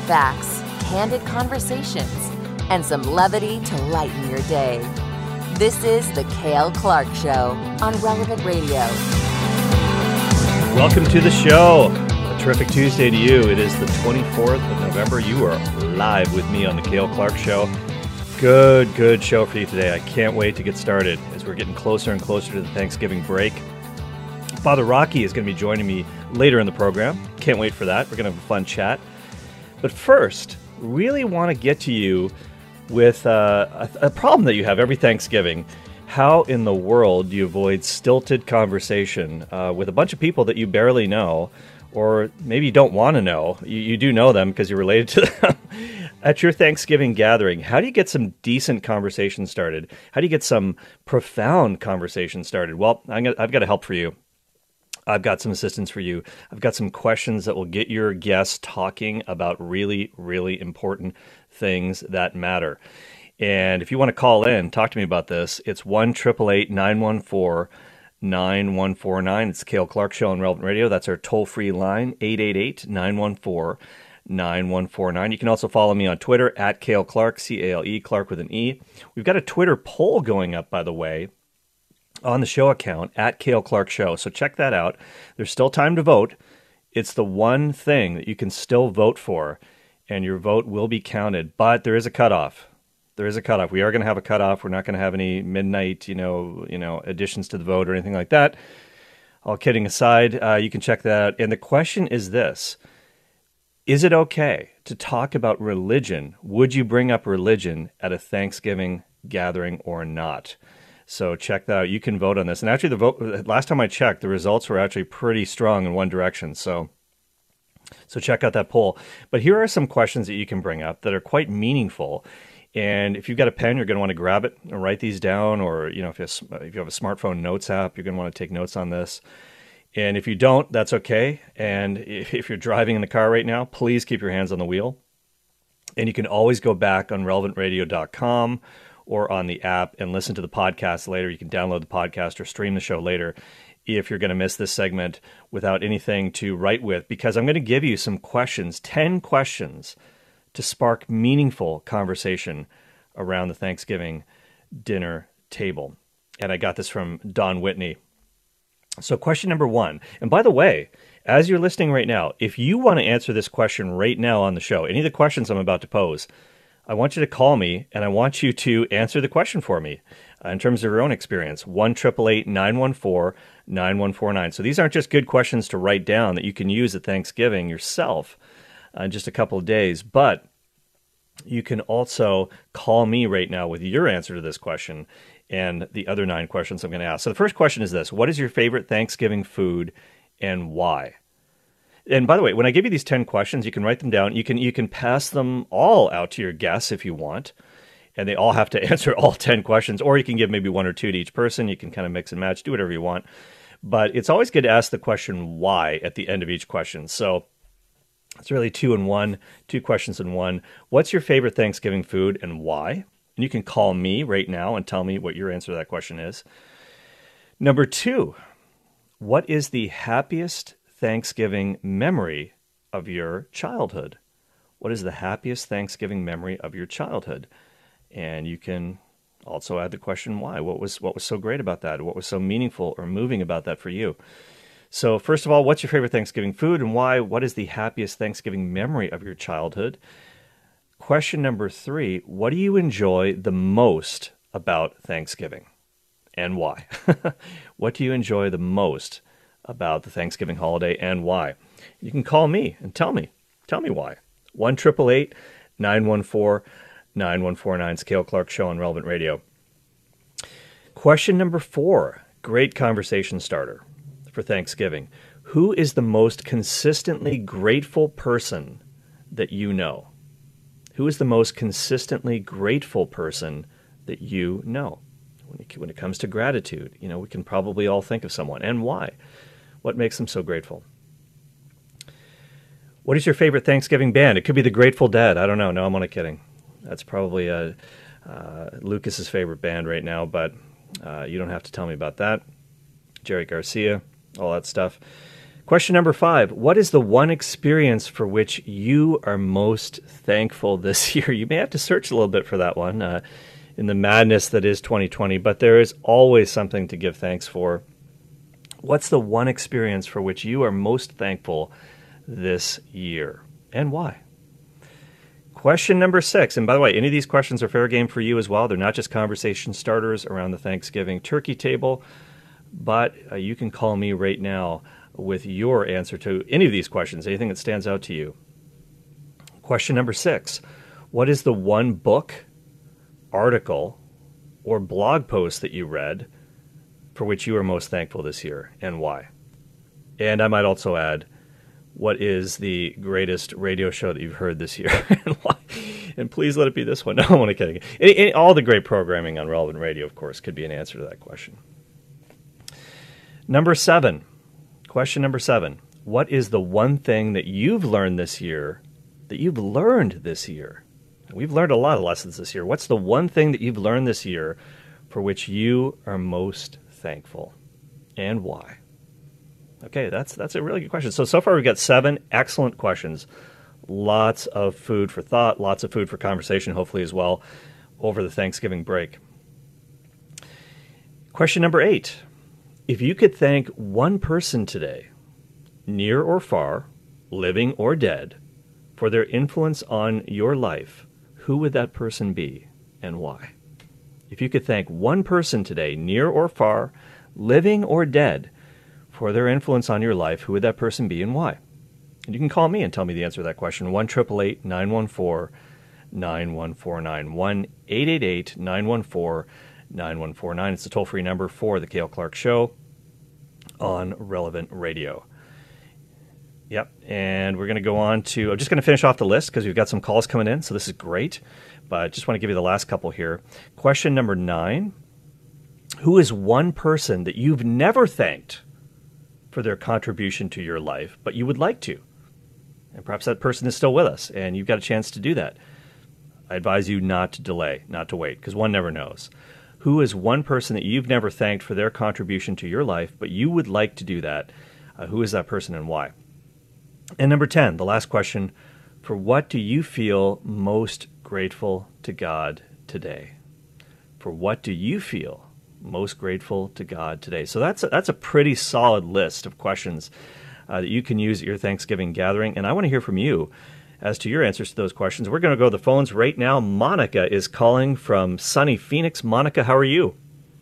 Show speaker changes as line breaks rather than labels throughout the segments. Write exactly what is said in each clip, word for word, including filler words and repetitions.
facts, candid conversations, and some levity to lighten your day. This is The Cale Clark Show on Relevant Radio.
Welcome to the show. A terrific Tuesday to you. It is the twenty-fourth of November. You are live with me on The Cale Clark Show. Good, good show for you today. I can't wait to get started as we're getting closer and closer to the Thanksgiving break. Father Rocky is going to be joining me later in the program. Can't wait for that. We're going to have a fun chat. But first, really want to get to you with uh, a, a problem that you have every Thanksgiving. How in the world do you avoid stilted conversation uh, with a bunch of people that you barely know, or maybe you don't want to know? You, you do know them because you're related to them. At your Thanksgiving gathering, how do you get some decent conversation started? How do you get some profound conversation started? Well, I'm gonna, I've got a help for you. I've got some assistance for you. I've got some questions that will get your guests talking about really, really important things that matter. And if you want to call in, talk to me about this, it's one eight eight eight, nine one four, nine one four nine. It's the Cale Clark Show on Relevant Radio. That's our toll-free line, eight eight eight, nine one four, nine one four nine. You can also follow me on Twitter, at Cale Clark, C A L E, Clark with an E. We've got a Twitter poll going up, by the way, on the show account, at Cale Clark Show. So check that out. There's still time to vote. It's the one thing that you can still vote for, and your vote will be counted. But there is a cutoff. There is a cutoff. We are going to have a cutoff. We're not going to have any midnight, you know, you know, additions to the vote or anything like that. All kidding aside, uh, you can check that out. And the question is this: is it okay to talk about religion? Would you bring up religion at a Thanksgiving gathering or not? So check that out. You can vote on this. And actually, the vote last time I checked, the results were actually pretty strong in one direction. So, so check out that poll. But here are some questions that you can bring up that are quite meaningful. And if you've got a pen, you're going to want to grab it and write these down. Or you know, if you have, if you have a smartphone notes app, you're going to want to take notes on this. And if you don't, that's okay. And if you're driving in the car right now, please keep your hands on the wheel. And you can always go back on relevant radio dot com or on the app and listen to the podcast later. You can download the podcast or stream the show later if you're going to miss this segment without anything to write with, because I'm going to give you some questions, ten questions to spark meaningful conversation around the Thanksgiving dinner table. And I got this from Don Whitney. So question number one, and by the way, as you're listening right now, if you want to answer this question right now on the show, any of the questions I'm about to pose, I want you to call me, and I want you to answer the question for me uh, in terms of your own experience. one eight eight eight, nine one four, nine one four nine. So these aren't just good questions to write down that you can use at Thanksgiving yourself uh, in just a couple of days, but you can also call me right now with your answer to this question and the other nine questions I'm going to ask. So the first question is this: what is your favorite Thanksgiving food and why? And by the way, when I give you these ten questions, you can write them down. You can you can pass them all out to your guests if you want, and they all have to answer all ten questions, or you can give maybe one or two to each person. You can kind of mix and match, do whatever you want. But it's always good to ask the question why at the end of each question. So it's really two in one, two questions in one. What's your favorite Thanksgiving food and why? And you can call me right now and tell me what your answer to that question is. Number two, what is the happiest Thanksgiving memory of your childhood? What is the happiest Thanksgiving memory of your childhood? And you can also add the question why. What was what was so great about that? What was so meaningful or moving about that for you? So first of all, what's your favorite Thanksgiving food and why? What is the happiest Thanksgiving memory of your childhood? Question number three, what do you enjoy the most about Thanksgiving and why? What do you enjoy the most about the Thanksgiving holiday and why? You can call me and tell me. Tell me why. one eight eight eight, nine one four, nine one four nine. It's Cale Clark Show on Relevant Radio. Question number four, great conversation starter for Thanksgiving. Who is the most consistently grateful person that you know? Who is the most consistently grateful person that you know? When it, when it comes to gratitude, you know, we can probably all think of someone. And why? What makes them so grateful? What is your favorite Thanksgiving band? It could be the Grateful Dead. I don't know. No, I'm only kidding. That's probably uh, uh, Lucas's favorite band right now, but uh, you don't have to tell me about that. Jerry Garcia, all that stuff. Question number five, what is the one experience for which you are most thankful this year? You may have to search a little bit for that one uh, in the madness that is twenty twenty, but there is always something to give thanks for. What's the one experience for which you are most thankful this year, and why? Question number six, and by the way, any of these questions are fair game for you as well. They're not just conversation starters around the Thanksgiving turkey table, but uh, you can call me right now with your answer to any of these questions, anything that stands out to you. Question number six, what is the one book, article, or blog post that you read for which you are most thankful this year, and why? And I might also add, what is the greatest radio show that you've heard this year, and why? And please let it be this one. No, I'm only kidding. Any, any, all the great programming on Relevant Radio, of course, could be an answer to that question. Number seven. Question number seven, what is the one thing that you've learned this year, that you've learned this year? We've learned a lot of lessons this year. What's the one thing that you've learned this year for which you are most thankful, and why? Okay, that's that's a really good question. So, so far we've got seven excellent questions. Lots of food for thought, lots of food for conversation, hopefully as well, over the Thanksgiving break. Question number eight. If you could thank one person today, near or far, living or dead, for their influence on your life, who would that person be and why? If you could thank one person today, near or far, living or dead, for their influence on your life, who would that person be and why? And you can call me and tell me the answer to that question, one eight eight eight, nine one four, nine one four nine, one eight eight eight, nine one four, nine one four nine. It's the toll-free number for the Cale Clark Show on Relevant Radio. Yep, and we're going to go on to, I'm just going to finish off the list because we've got some calls coming in, so this is great, but I just want to give you the last couple here. Question number nine, who is one person that you've never thanked for their contribution to your life, but you would like to? And perhaps that person is still with us, and you've got a chance to do that. I advise you not to delay, not to wait, because one never knows. Who is one person that you've never thanked for their contribution to your life, but you would like to do that? Uh, who is that person and why? And number ten, the last question, for what do you feel most grateful to God today? For what do you feel most grateful to God today? So that's a, that's a pretty solid list of questions uh, that you can use at your Thanksgiving gathering, and I want to hear from you as to your answers to those questions. We're going to go to the phones right now. Monica is calling from sunny Phoenix. Monica, how are you?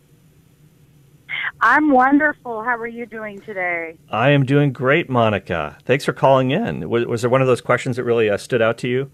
I'm wonderful. How are you doing today?
I am doing great, Monica. Thanks for calling in. Was, was there one of those questions that really uh, stood out to you?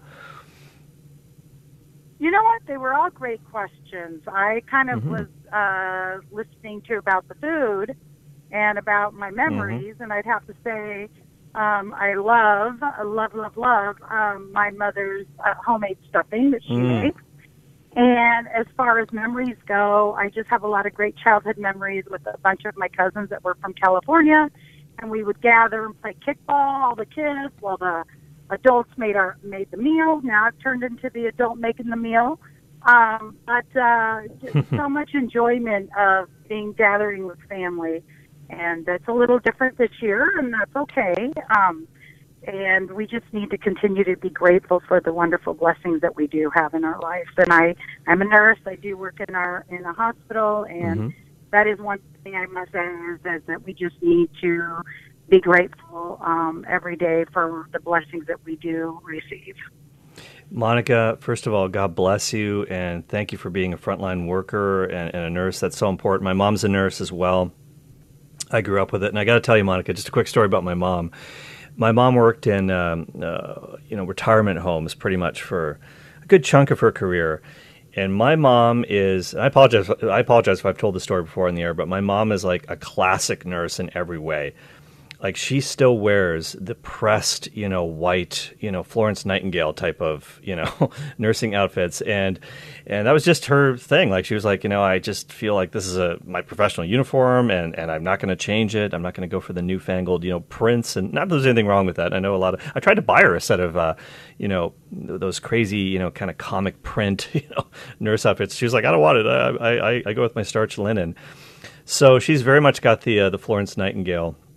You know what? They were all great questions. I kind of mm-hmm. was uh, listening to about the food and about my memories, mm-hmm. and I'd have to say um, I love, love, love, love um, my mother's uh, homemade stuffing that she mm. makes. And as far as memories go, I just have a lot of great childhood memories with a bunch of my cousins that were from California, and we would gather and play kickball, all the kids, while the adults made our made the meal. Now I've turned into the adult making the meal. Um, but uh, just so much enjoyment of being gathering with family. And that's a little different this year, and that's okay. Um, and we just need to continue to be grateful for the wonderful blessings that we do have in our life. And I, I'm a nurse. I do work in our in a hospital, and mm-hmm. that is one thing I must say is, is that we just need to be grateful um, every day for the blessings that we do receive.
Monica, first of all, God bless you, and thank you for being a frontline worker and, and a nurse. That's so important. My mom's a nurse as well. I grew up with it, and I got to tell you, Monica, just a quick story about my mom. My mom worked in, um, uh, you know, retirement homes pretty much for a good chunk of her career. And my mom is, I apologize, I apologize if I've told the story before on the air, but my mom is like a classic nurse in every way. Like, she still wears the pressed, you know, white, you know, Florence Nightingale type of, you know, nursing outfits. And and that was just her thing. Like, she was like, you know, I just feel like this is a my professional uniform, and, and I'm not going to change it. I'm not going to go for the newfangled, you know, prints. And not that there's anything wrong with that. I know a lot of, I tried to buy her a set of, uh, you know, those crazy, you know, kind of comic print, you know, nurse outfits. She was like, I don't want it. I I, I go with my starched linen. So she's very much got the uh, the Florence Nightingale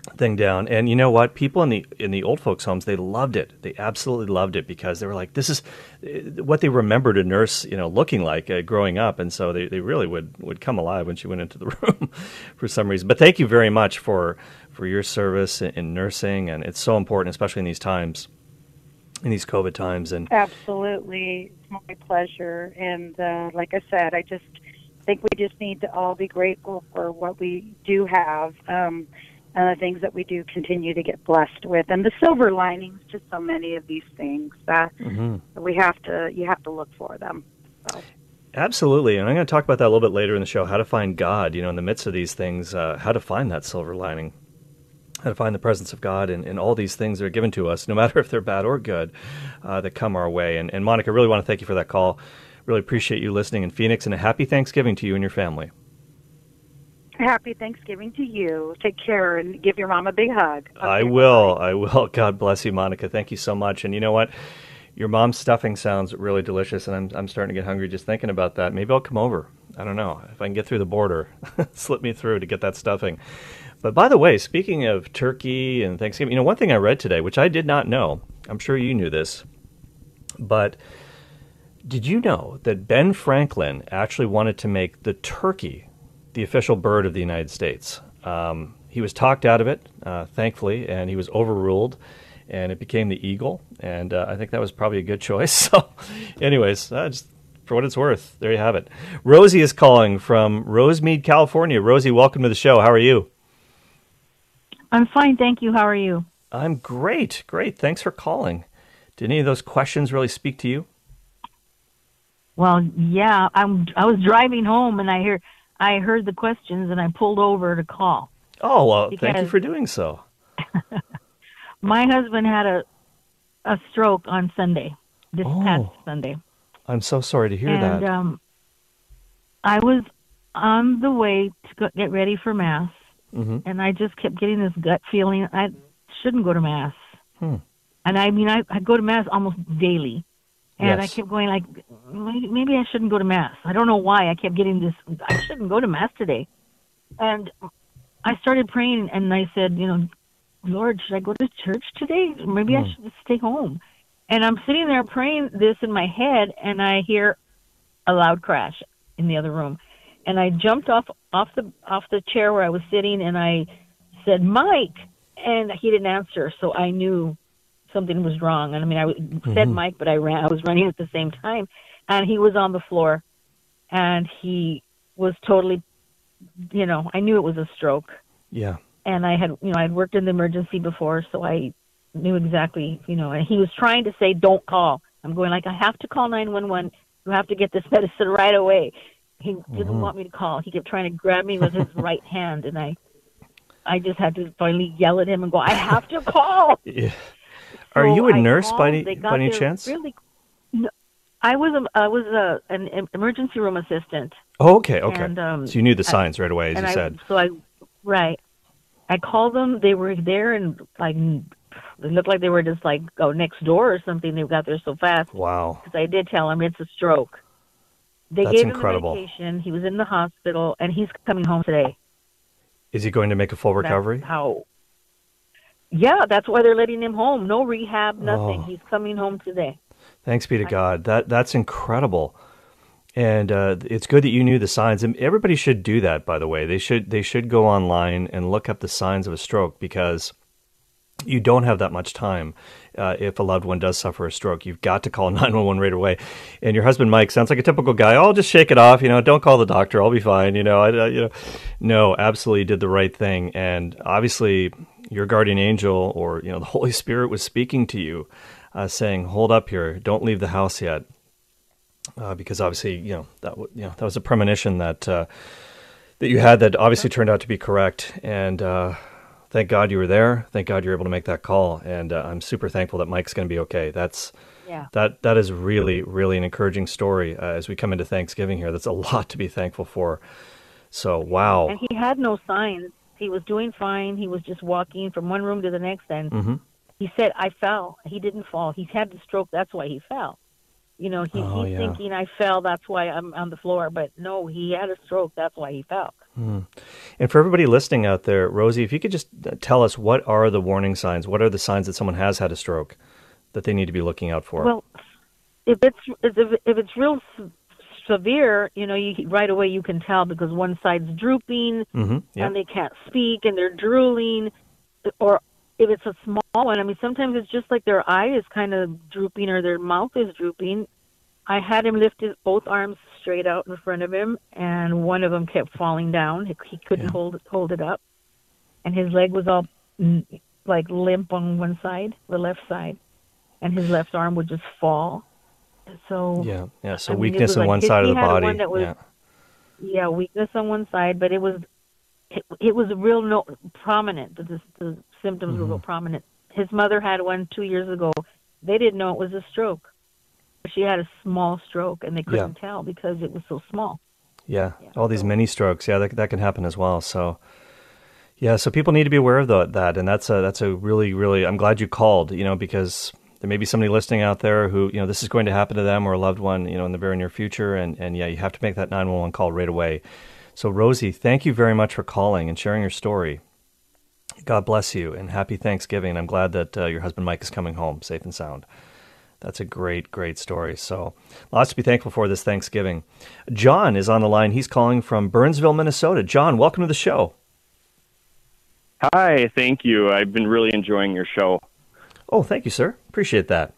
thing down. And you know what? People in the in the old folks' homes, they loved it. They absolutely loved it because they were like, this is uh, what they remembered a nurse, you know, looking like uh, growing up. And so they, they really would, would come alive when she went into the room for some reason. But thank you very much for, for your service in, in nursing. And it's so important, especially in these times, in these COVID times. And
Absolutely. It's my pleasure. And uh, like I said, I just think we just need to all be grateful for what we do have. Um, and the things that we do continue to get blessed with, and the silver linings to so many of these things that
mm-hmm.
we have to, you have to look for them. So.
Absolutely, and I'm going to talk about that a little bit later in the show, how to find God, you know, in the midst of these things, uh, how to find that silver lining, how to find the presence of God in, in all these things that are given to us, no matter if they're bad or good, uh, that come our way. And, and Monica, I really want to thank you for that call. Really appreciate you listening in Phoenix, and a happy Thanksgiving to you and your family.
Happy Thanksgiving to you. Take care and give your mom a big hug. Okay,
I will. Bye. I will. God bless you, Monica. Thank you so much. And you know what? Your mom's stuffing sounds really delicious, and I'm I'm starting to get hungry just thinking about that. Maybe I'll come over. I don't know. If I can get through the border, slip me through to get that stuffing. But by the way, speaking of turkey and Thanksgiving, you know, one thing I read today, which I did not know, I'm sure you knew this, but did you know that Ben Franklin actually wanted to make the turkey the official bird of the United States? Um, he was talked out of it, uh, thankfully, and he was overruled, and it became the eagle, and uh, I think that was probably a good choice. So anyways, uh, just for what it's worth, there you have it. Rosie is calling from Rosemead, California. Rosie, welcome to the show. How are you?
I'm fine, thank you. How are you?
I'm great, great. Thanks for calling. Did any of those questions really speak to you?
Well, yeah, I'm, I was driving home, and I hear... I heard the questions, and I pulled over to call.
Oh, well, thank you for doing so.
My husband had a a stroke on Sunday, this
oh,
past Sunday.
I'm so sorry to hear
and,
that.
Um, I was on the way to go, get ready for Mass,
mm-hmm.
and I just kept getting this gut feeling I shouldn't go to Mass.
Hmm.
And I mean, I, I go to Mass almost daily. And
yes.
I kept going like, maybe I shouldn't go to Mass. I don't know why. I kept getting this, I shouldn't go to Mass today. And I started praying, and I said, you know, Lord, should I go to church today? Maybe
Hmm.
I should just stay home. And I'm sitting there praying this in my head, and I hear a loud crash in the other room. And I jumped off, off the off the chair where I was sitting, and I said, Mike! And he didn't answer, so I knew something was wrong. And I mean, I mm-hmm. said Mike, but I ran. I was running at the same time, and he was on the floor, and he was totally, you know, I knew it was a stroke.
Yeah.
And I had, you know, I'd worked in the emergency before, so I knew exactly, you know. And he was trying to say, "Don't call." I'm going like, I have to call nine one one. You have to get this medicine right away. He didn't mm-hmm. want me to call. He kept trying to grab me with his right hand, and I, I just had to finally yell at him and go, "I have to call."
Yeah. Are so you a nurse
called,
by any, by any chance?
Really, no, I was a, I was a, an emergency room assistant.
Oh, okay, okay.
And, um,
so you knew the signs I, right away, as you
I,
said.
So I, right. I called them. They were there, and like they looked like they were just like go next door or something. They got there so fast.
Wow.
Because I did tell them it's a stroke. They
That's
gave
incredible.
him the medication. He was in the hospital, and he's coming home today.
Is he going to make a full recovery?
That's how. Yeah, that's why they're letting him home. No rehab, nothing.
Oh.
He's coming home today.
Thanks be to God. That that's incredible. And uh, it's good that you knew the signs. And everybody should do that, by the way. They should they should go online and look up the signs of a stroke, because you don't have that much time uh, if a loved one does suffer a stroke. You've got to call nine one one right away. And your husband, Mike, sounds like a typical guy. Oh, I'll just shake it off. You know, don't call the doctor. I'll be fine. You know, I, I, you know, no, absolutely did the right thing. And obviously your guardian angel, or, you know, the Holy Spirit was speaking to you, uh, saying, hold up here. Don't leave the house yet. Uh, because obviously, you know, that w- you know that was a premonition that uh, that you had that obviously turned out to be correct. And uh, thank God you were there. Thank God you were able to make that call. And uh, I'm super thankful that Mike's going to be okay. That's
yeah.
that that is really, really an encouraging story uh, as we come into Thanksgiving here. That's a lot to be thankful for. So, wow.
And he had no signs. He was doing fine. He was just walking from one room to the next. And
mm-hmm.
he said, I fell. He didn't fall. He had the stroke. That's why he fell. You know, he,
Oh,
he's
yeah.
thinking I fell, that's why I'm on the floor. But no, he had a stroke, that's why he fell.
Mm. And for everybody listening out there, Rosie, if you could just tell us, what are the warning signs? What are the signs that someone has had a stroke that they need to be looking out for?
Well, if it's if, if it's real s- severe, you know, you right away you can tell because one side's drooping
Mm-hmm. Yeah.
and they can't speak and they're drooling. Or if it's a small one, I mean, sometimes it's just like their eye is kind of drooping or their mouth is drooping. I had him lift his both arms straight out in front of him, and one of them kept falling down. He, he couldn't
Yeah.
hold it, hold it up, and his leg was all mm, like limp on one side, the left side, and his left arm would just fall. So
Yeah. Yeah. So
I mean, it
weakness
was
on
like
one
his-
side of
he
the
had
body.
one that was-
Yeah.
yeah, weakness on one side, but it was it, it was real no, prominent. The, the symptoms were real prominent. His mother had one two years ago. They didn't know it was a stroke. She had a small stroke, and they couldn't tell because it was so small.
Yeah.
Yeah,
All these
so-
mini strokes. Yeah, that that can happen as well. So, yeah. So people need to be aware of the, that, and that's a that's a really really. I'm glad you called. You know, because there may be somebody listening out there who, you know, this is going to happen to them or a loved one, you know, in the very near future, and and yeah, you have to make that nine one one call right away. So, Rosie, thank you very much for calling and sharing your story. God bless you, and happy Thanksgiving. I'm glad that uh, your husband Mike is coming home safe and sound. That's a great, great story. So lots to be thankful for this Thanksgiving. John is on the line. He's calling from Burnsville, Minnesota. John, welcome to the show.
Hi, thank you. I've been really enjoying your show.
Oh, thank you, sir. Appreciate that.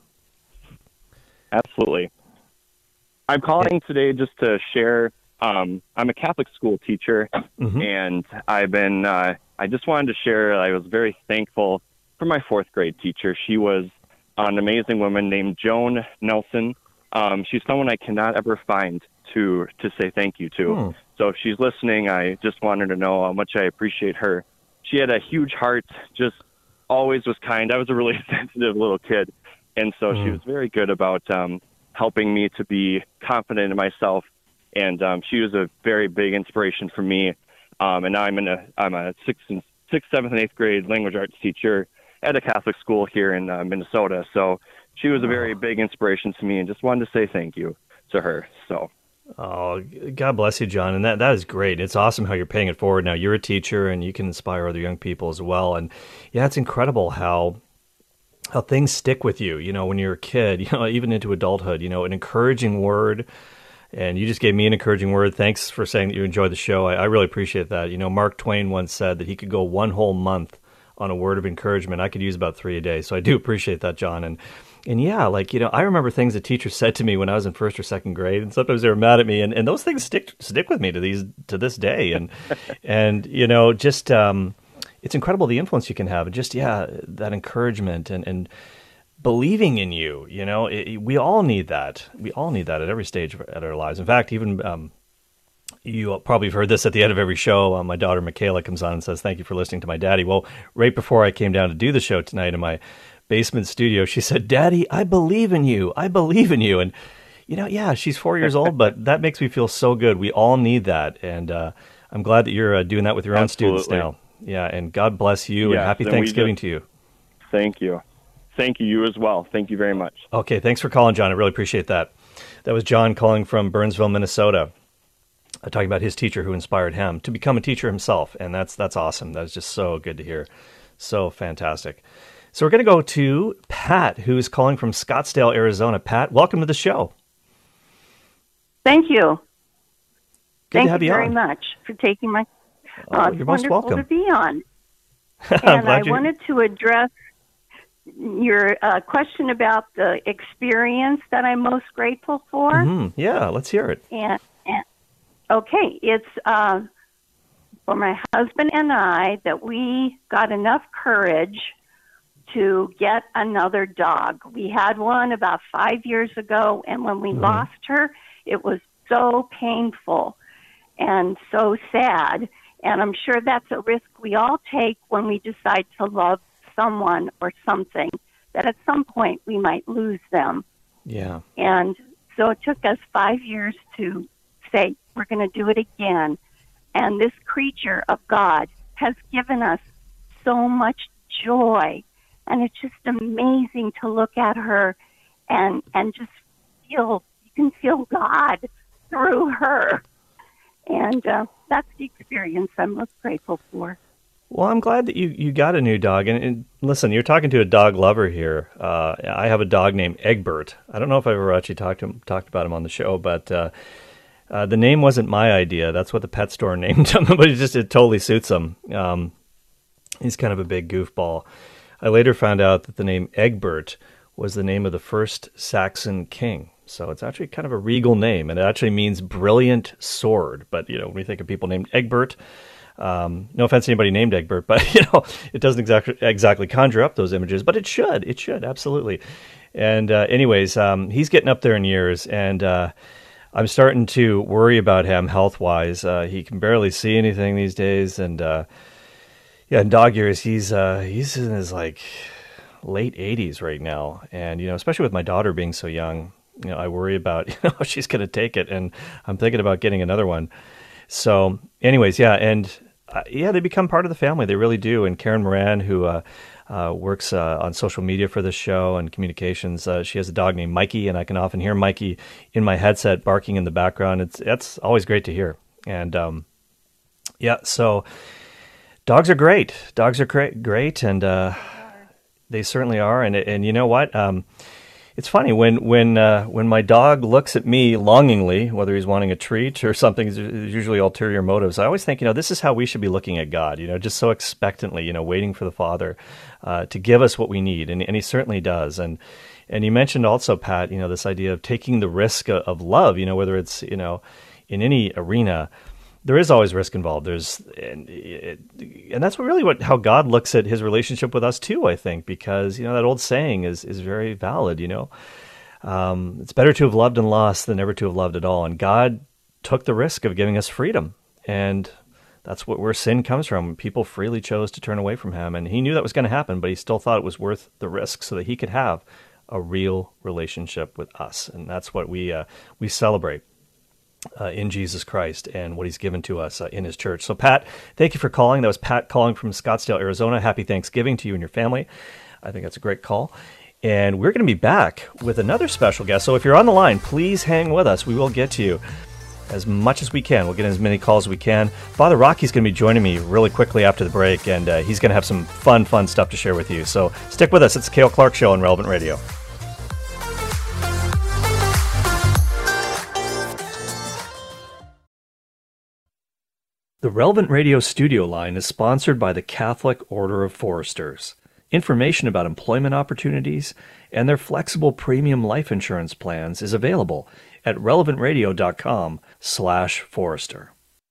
Absolutely. I'm calling today just to share. Um, I'm a Catholic school teacher,
Mhm.
and I've been. Uh, I just wanted to share. I was very thankful for my fourth grade teacher. She was an amazing woman named Joan Nelson. Um, she's someone I cannot ever find to to say thank you to.
Hmm.
So if she's listening, I just wanted to know how much I appreciate her. She had a huge heart, just always was kind. I was a really sensitive little kid, and so
Hmm.
she was very good about um, helping me to be confident in myself. And um, she was a very big inspiration for me. Um, and now I'm in a I'm a sixth and sixth, seventh, and eighth grade language arts teacher at a Catholic school here in uh, Minnesota. So she was a very big inspiration to me, and just wanted to say thank you to her. So.
Oh, God bless you, John. And that, that is great. It's awesome how you're paying it forward now. You're a teacher, and you can inspire other young people as well. And yeah, it's incredible how how things stick with you, you know, when you're a kid, you know, even into adulthood, you know, an encouraging word. And you just gave me an encouraging word. Thanks for saying that you enjoy the show. I, I really appreciate that. You know, Mark Twain once said that he could go one whole month on a word of encouragement. I could use about three a day. So I do appreciate that, John. And and yeah, like, you know, I remember things that teachers said to me when I was in first or second grade, and sometimes they were mad at me, and, and those things stick stick with me to these to this day. And and you know, just um, it's incredible the influence you can have, and just yeah, that encouragement and and believing in you. You know, it, we all need that. We all need that at every stage of at our lives. In fact, even um, you probably have heard this at the end of every show. Uh, my daughter Michaela comes on and says, "Thank you for listening to my daddy." Well, right before I came down to do the show tonight in my basement studio, she said, "Daddy, I believe in you. I believe in you." And you know, yeah, she's four years old, but that makes me feel so good. We all need that, and uh, I'm glad that you're uh, doing that with your own students
Absolutely.
now. Yeah, and God bless you, and
Yes,
happy
and we
Thanksgiving
just-
to you.
Thank you. Thank you, you as well. Thank you very much.
Okay, thanks for calling, John. I really appreciate that. That was John calling from Burnsville, Minnesota, uh, talking about his teacher who inspired him to become a teacher himself, and that's that's awesome. That's just so good to hear. So fantastic. So we're going to go to Pat, who's calling from Scottsdale, Arizona. Pat, welcome to the show.
Thank you.
Good
Thank
to have
you
you
very
on.
much for taking my.
Oh,
uh, it's
you're most
wonderful
welcome.
to be on.
I'm
And I
glad you.
wanted to address your uh, question about the experience that I'm most grateful for.
Mhm. Yeah, let's hear it.
And, and okay, it's uh, for my husband and I that we got enough courage to get another dog. We had one about five years ago, and when we
Mhm.
lost her, it was so painful and so sad. And I'm sure that's a risk we all take when we decide to love someone or something, that at some point we might lose them.
Yeah.
And so it took us five years to say, we're going to do it again. And this creature of God has given us so much joy. And it's just amazing to look at her and, and just feel you can feel God through her, and uh, that's the experience I'm most grateful for.
Well, I'm glad that you, you got a new dog. And, and listen, you're talking to a dog lover here. Uh, I have a dog named Egbert. I don't know if I've ever actually talked to him, talked about him on the show, but uh, uh, the name wasn't my idea. That's what the pet store named him, but it just it totally suits him. Um, he's kind of a big goofball. I later found out that the name Egbert was the name of the first Saxon king. So it's actually kind of a regal name, and it actually means brilliant sword. But, you know, when we think of people named Egbert, Um, no offense to anybody named Egbert, but you know it doesn't exactly exactly conjure up those images, but it should. It should absolutely. And uh, anyways, um, he's getting up there in years, and uh, I'm starting to worry about him health wise. Uh, he can barely see anything these days, and uh, yeah, in dog years, he's uh, he's in his like late eighties right now, and you know, especially with my daughter being so young, you know, I worry about you know how she's going to take it, and I'm thinking about getting another one. So, anyways, yeah, and uh, yeah, they become part of the family. They really do. And Karen Moran, who uh, uh, works uh, on social media for this show and communications, uh, she has a dog named Mikey, and I can often hear Mikey in my headset barking in the background. It's that's always great to hear. And um, yeah, so dogs are great. Dogs are great, great, and uh, they certainly are. And and you know what? Um, It's funny, when when uh, when my dog looks at me longingly, whether he's wanting a treat or something, there's usually ulterior motives. I always think, you know, this is how we should be looking at God, you know, just so expectantly, you know, waiting for the Father uh, to give us what we need, and, and he certainly does. And and you mentioned also, Pat, you know, this idea of taking the risk of, of love, you know, whether it's, you know, in any arena, there is always risk involved. There's, and, it, and that's what really what how God looks at his relationship with us too, I think, because, you know, that old saying is is very valid, you know. Um, it's better to have loved and lost than never to have loved at all. And God took the risk of giving us freedom. And that's what where sin comes from. People freely chose to turn away from him. And he knew that was going to happen, but he still thought it was worth the risk so that he could have a real relationship with us. And that's what we uh, we celebrate. Uh, in Jesus Christ and what he's given to us uh, in his church. So, Pat, thank you for calling. That was Pat calling from Scottsdale, Arizona. Happy Thanksgiving to you and your family. I think that's a great call. And we're going to be back with another special guest. So if you're on the line, please hang with us. We will get to you as much as we can. We'll get as many calls as we can. Father Rocky's going to be joining me really quickly after the break, and uh, he's going to have some fun, fun stuff to share with you. So stick with us. It's the Cale Clark Show on Relevant Radio. The Relevant Radio studio line is sponsored by the Catholic Order of Foresters. Information about employment opportunities and their flexible premium life insurance plans is available at relevantradio.com slash forester.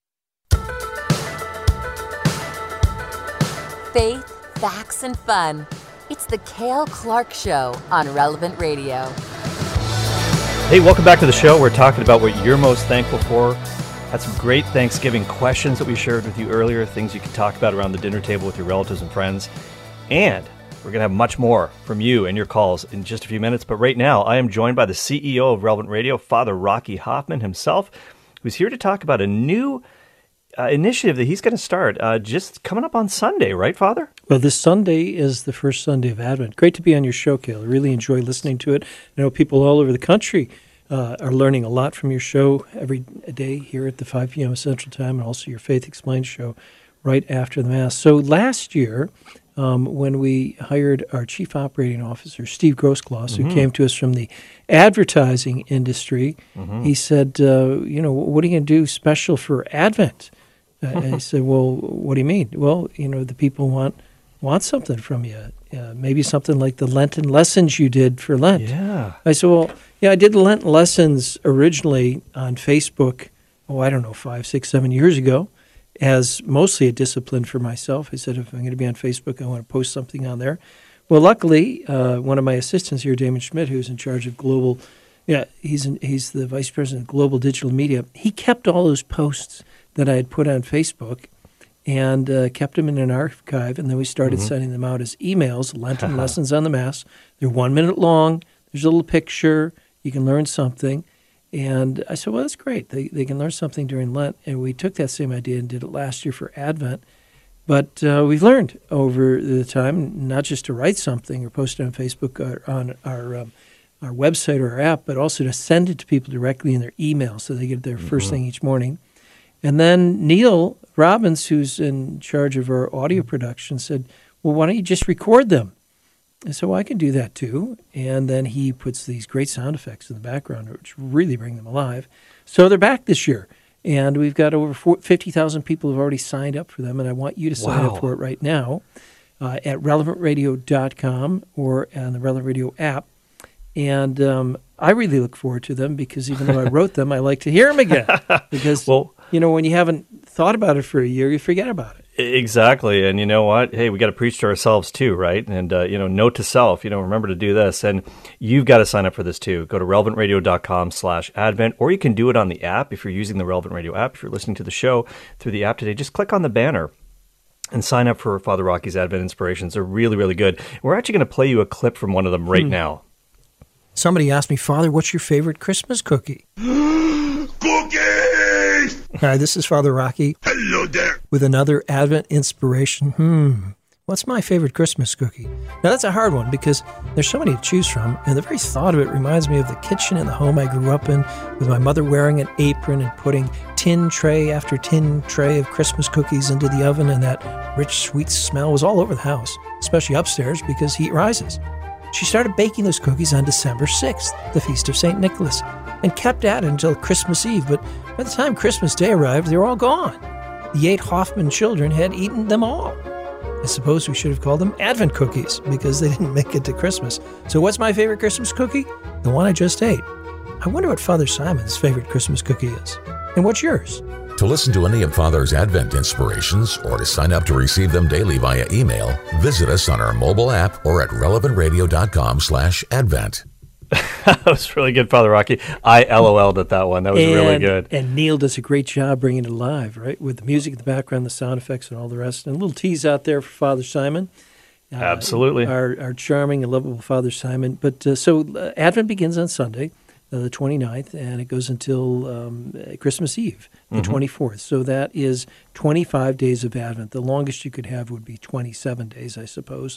Faith, facts, and fun. It's the Cale Clark Show on Relevant Radio.
Hey, welcome back to the show. We're talking about what you're most thankful for. Had some great Thanksgiving questions that we shared with you earlier, things you can talk about around the dinner table with your relatives and friends. And we're going to have much more from you and your calls in just a few minutes. But right now, I am joined by the C E O of Relevant Radio, Father Rocky Hoffman himself, who's here to talk about a new uh, initiative that he's going to start uh, just coming up on Sunday, right, Father?
Well, this Sunday is the first Sunday of Advent. Great to be on your show, Cale. I really enjoy listening to it. I know people all over the country Uh, are learning a lot from your show every day here at the five p.m. Central Time, and also your Faith Explained show right after the Mass. So last year, um, when we hired our Chief Operating Officer, Steve Grossgloss, mm-hmm. who came to us from the advertising industry, mm-hmm. he said, uh, you know, what are you going to do special for Advent? Uh, and I said, well, what do you mean? Well, you know, the people want want something from you. Uh, maybe something like the Lenten lessons you did for Lent.
Yeah.
I said, well, yeah, I did Lent lessons originally on Facebook, oh, I don't know, five, six, seven years ago, as mostly a discipline for myself. I said, if I'm going to be on Facebook, I want to post something on there. Well, luckily, uh, one of my assistants here, Damon Schmidt, who's in charge of global, yeah, he's in, he's the vice president of global digital media. He kept all those posts that I had put on Facebook and uh, kept them in an archive, and then we started mm-hmm. sending them out as emails, Lenten Lessons on the Mass. They're one minute long. There's a little picture. You can learn something. And I said, well, that's great. They they can learn something during Lent. And we took that same idea and did it last year for Advent. But uh, we've learned over the time not just to write something or post it on Facebook or on our um, our website or our app, but also to send it to people directly in their email so they get it there first thing each morning. And then Neil Robbins, who's in charge of our audio production, said, well, why don't you just record them? And so I can do that too. And then he puts these great sound effects in the background, which really bring them alive. So they're back this year. And we've got over fifty thousand people who have already signed up for them. And I want you to sign
Wow.
up for it right now uh, at relevant radio dot com or on the Relevant Radio app. And um, I really look forward to them because even though I wrote them, I like to hear them again. Because,
Well-
you know, when you haven't thought about it for a year, you forget about it.
Exactly. And you know what? Hey, we got to preach to ourselves too, right? And, uh, you know, note to self, you know, remember to do this. And you've got to sign up for this too. Go to relevant radio dot com slash advent, or you can do it on the app if you're using the Relevant Radio app. If you're listening to the show through the app today, just click on the banner and sign up for Father Rocky's Advent Inspirations. They're really, really good. We're actually going to play you a clip from one of them right now.
Somebody asked me, Father, what's your favorite Christmas cookie?
Cookies!
Hi, this is Father Rocky
Hello there.
with another Advent inspiration. Hmm, what's my favorite Christmas cookie? Now, that's a hard one because there's so many to choose from, and the very thought of it reminds me of the kitchen in the home I grew up in, with my mother wearing an apron and putting tin tray after tin tray of Christmas cookies into the oven, and that rich, sweet smell was all over the house, especially upstairs because heat rises. She started baking those cookies on December sixth, the feast of Saint Nicholas, and kept at it until Christmas Eve. But by the time Christmas Day arrived, they were all gone. The eight Hoffman children had eaten them all. I suppose we should have called them Advent cookies because they didn't make it to Christmas. So what's my favorite Christmas cookie? The one I just ate. I wonder what Father Simon's favorite Christmas cookie is. And what's yours?
To listen to any of Father's Advent inspirations or to sign up to receive them daily via email, visit us on our mobile app or at relevant radio dot com slash advent.
That was really good, Father Rocky. I LOL'd at that one. That was
and,
really good.
And Neil does a great job bringing it alive, right? With the music in the background, the sound effects, and all the rest. And a little tease out there for Father Simon. Uh,
Absolutely.
Our, our charming and lovable Father Simon. But uh, so uh, Advent begins on Sunday, uh, the twenty-ninth, and it goes until um, Christmas Eve, the
Mm-hmm.
twenty-fourth. So that is twenty-five days of Advent. The longest you could have would be twenty-seven days, I suppose,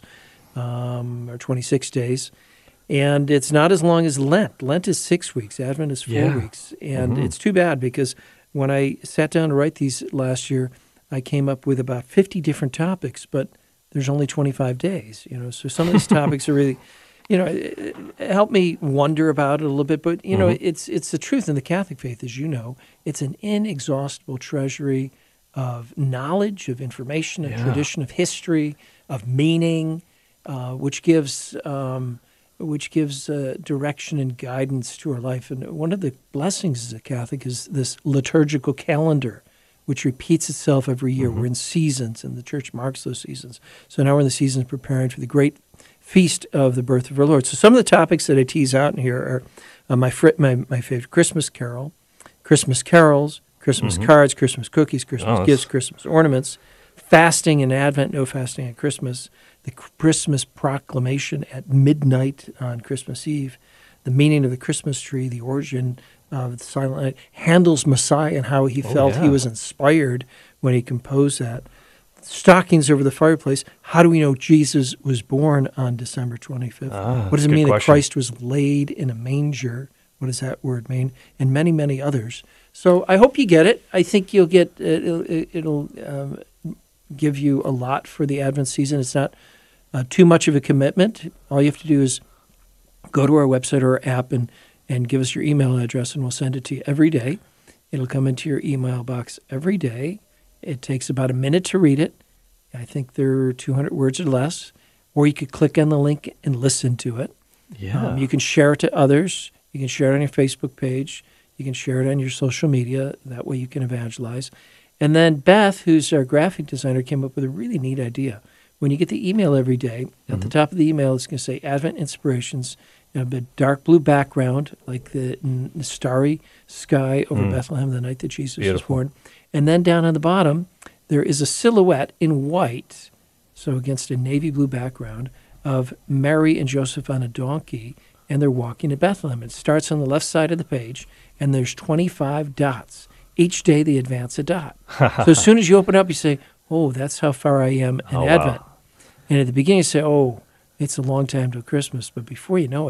um, or twenty-six days. And it's not as long as Lent. Lent is six weeks. Advent is four
Yeah.
weeks. And
Mhm.
it's too bad because when I sat down to write these last year, I came up with about fifty different topics, but there's only twenty-five days. You know, so some of these topics are really, you know, it, it helped me wonder about it a little bit. But you know,
Mhm.
it's it's the truth in the Catholic faith, as you know. It's an inexhaustible treasury of knowledge, of information, of
Yeah.
tradition, of history, of meaning, uh, which gives. Um, which gives uh, direction and guidance to our life. And one of the blessings as a Catholic is this liturgical calendar, which repeats itself every year.
Mm-hmm.
We're in seasons, and the Church marks those seasons. So now we're in the season preparing for the great feast of the birth of our Lord. So some of the topics that I tease out in here are uh, my, fr- my my favorite Christmas carol, Christmas carols, Christmas
Mhm.
cards, Christmas cookies, Christmas
Oh, that's-
gifts, Christmas ornaments, fasting and Advent, no fasting at Christmas, the Christmas proclamation at midnight on Christmas Eve, the meaning of the Christmas tree, the origin of the Silent Night, Handel's Messiah and how he
Oh,
felt
yeah.
he was inspired when he composed that, stockings over the fireplace. How do we know Jesus was born on December twenty-fifth?
Ah,
what does it
good
mean that
question.
Christ was laid in a manger? What does that word mean? And many, many others. So I hope you get it. I think you'll get it'll, it'll um, give you a lot for the Advent season. It's not uh, too much of a commitment. All you have to do is go to our website or our app and, and give us your email address, and we'll send it to you every day. It'll come into your email box every day. It takes about a minute to read it. I think there are two hundred words or less. Or you could click on the link and listen to it.
Yeah.
Um, you can share it to others. You can share it on your Facebook page. You can share it on your social media. That way you can evangelize. And then Beth, who's our graphic designer, came up with a really neat idea. When you get the email every day, at the top of the email, it's going to say Advent Inspirations, you know, a dark blue background, like the, n- the starry sky over
Mm.
Bethlehem the night that Jesus was
Beautiful.
born. And then down on the bottom, there is a silhouette in white, so against a navy blue background, of Mary and Joseph on a donkey, and they're walking to Bethlehem. It starts on the left side of the page, and there's twenty-five dots. Each day they advance a dot. So as soon as you open up, you say, oh, that's how far I am in
Oh, wow.
Advent. And at the beginning, you say, oh, it's a long time till Christmas. But before you know it,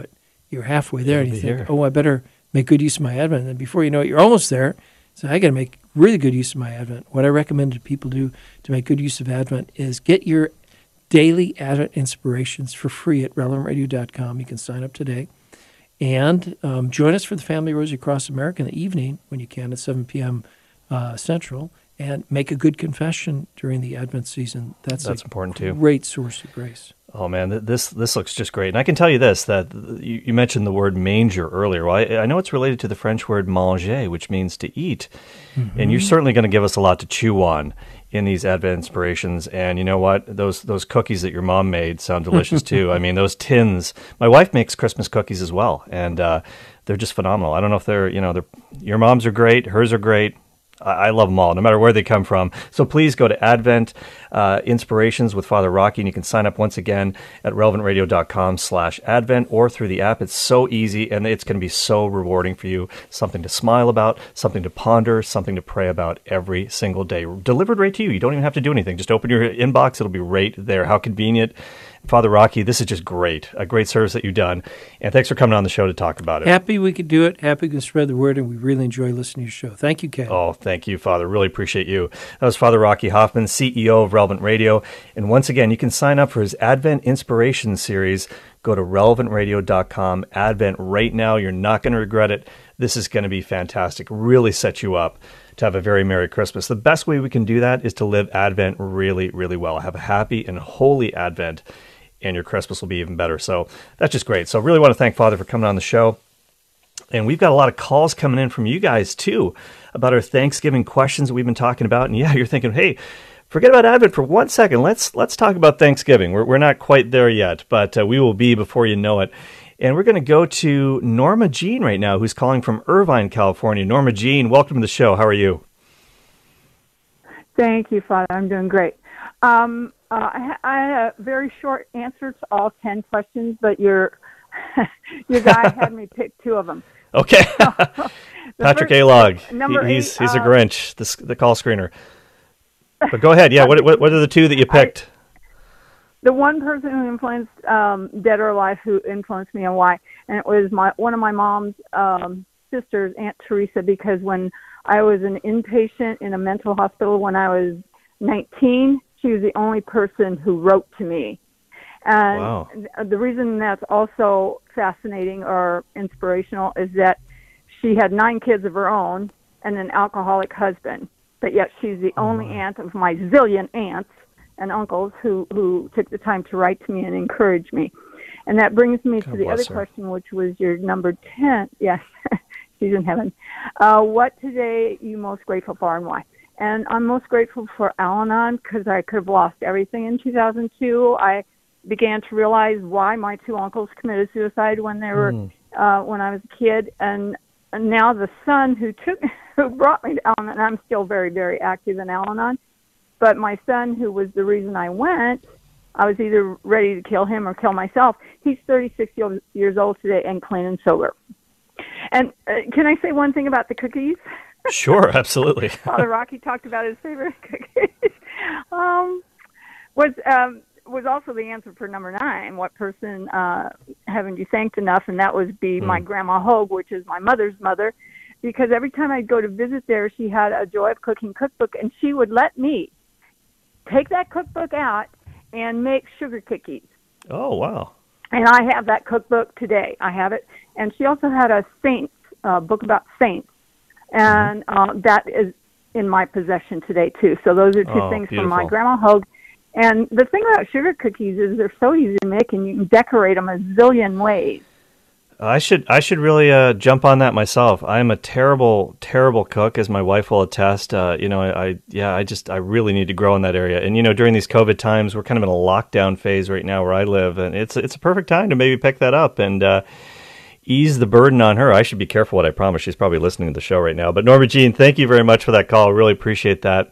you're halfway there, and you think,
here.
oh, I better make good use of my Advent. And then before you know it, you're almost there. So I got to make really good use of my Advent. What I recommend to people do to make good use of Advent is get your daily Advent inspirations for free at relevant radio dot com. You can sign up today. And um, join us for the Family Rosary Across America in the evening when you can at seven p.m. Uh, Central, and make a good confession during the Advent season. That's,
That's
a
important too.
Great source of grace.
Oh man, th- this this looks just great. And I can tell you this, that you, you mentioned the word manger earlier. Well, I, I know it's related to the French word manger, which means to eat. Mm-hmm. And you're certainly going to give us a lot to chew on in these Advent inspirations. And you know what? Those those cookies that your mom made sound delicious too. I mean, those tins. My wife makes Christmas cookies as well, and uh, they're just phenomenal. I don't know if they're, you know, they're, your mom's are great, hers are great. I love them all, no matter where they come from. So please go to Advent uh, Inspirations with Father Rocky, and you can sign up once again at relevant radio dot com slash Advent or through the app. It's so easy, and it's going to be so rewarding for you. Something to smile about, something to ponder, something to pray about every single day. Delivered right to you. You don't even have to do anything. Just open your inbox. It'll be right there. How convenient. Father Rocky, this is just great. A great service that you've done. And thanks for coming on the show to talk about it.
Happy we could do it. Happy we can spread the word, and we really enjoy listening to your show. Thank you, Ken.
Oh, thank you, Father. Really appreciate you. That was Father Rocky Hoffman, C E O of Relevant Radio. And once again, you can sign up for his Advent Inspiration Series. Go to relevant radio dot com, Advent right now. You're not going to regret it. This is going to be fantastic. Really set you up to have a very Merry Christmas. The best way we can do that is to live Advent really, really well. Have a happy and holy Advent, and your Christmas will be even better. So that's just great. So really want to thank Father for coming on the show. And we've got a lot of calls coming in from you guys, too, about our Thanksgiving questions that we've been talking about. And yeah, you're thinking, hey, forget about Advent for one second. Let's let's talk about Thanksgiving. We're, we're not quite there yet, but uh, we will be before you know it. And we're going to go to Norma Jean right now, who's calling from Irvine, California. Norma Jean, welcome to the show. How are you?
Thank you, Father. I'm doing great. Um, uh, I, ha- I had a very short answer to all ten questions, but your your guy had me pick two of them.
Okay. Patrick Alog.
Number
he, he's
eight,
he's
uh,
a Grinch, the, the call screener. But go ahead. Yeah, what, what what are the two that you picked?
I, the one person who influenced, um, dead or alive, who influenced me and why, and it was my one of my mom's um, sisters, Aunt Teresa, because when I was an inpatient in a mental hospital when I was nineteen, she was the only person who wrote to me. And
wow.
the reason that's also fascinating or inspirational is that she had nine kids of her own and an alcoholic husband, but yet she's the only
wow.
aunt of my zillion aunts and uncles who, who took the time to write to me and encourage me. And that brings me
God
to the other
her.
question, which was your number ten. Yes, she's in heaven. Uh, what today are you most grateful for and why? And I'm most grateful for Al-Anon because I could have lost everything in two thousand two. I began to realize why my two uncles committed suicide when they were mm. uh, when I was a kid, and, and now the son who took who brought me to Al-Anon. I'm still very very active in Al-Anon, but my son, who was the reason I went, I was either ready to kill him or kill myself. He's thirty-six years old today and clean and sober. And uh, can I say one thing about the cookies?
Sure, absolutely.
Father Rocky talked about his favorite cookies. um, was um, was also the answer for number nine. What person uh, haven't you thanked enough? And that would be mm. my Grandma Hogue, which is my mother's mother, because every time I'd go to visit there, she had a Joy of Cooking cookbook, and she would let me take that cookbook out and make sugar cookies.
Oh, wow.
And I have that cookbook today. I have it. And she also had a saints, uh, book about saints. And uh, that is in my possession today, too. So those are two
oh,
things
beautiful.
from my Grandma Hogue. And the thing about sugar cookies is they're so easy to make, and you can decorate them a zillion ways.
I should I should really uh, jump on that myself. I'm a terrible terrible cook, as my wife will attest. Uh, you know, I, I yeah, I just I really need to grow in that area. And you know, during these COVID times, we're kind of in a lockdown phase right now where I live, and it's it's a perfect time to maybe pick that up and uh, ease the burden on her. I should be careful what I promise. She's probably listening to the show right now. But Norma Jean, thank you very much for that call. Really appreciate that.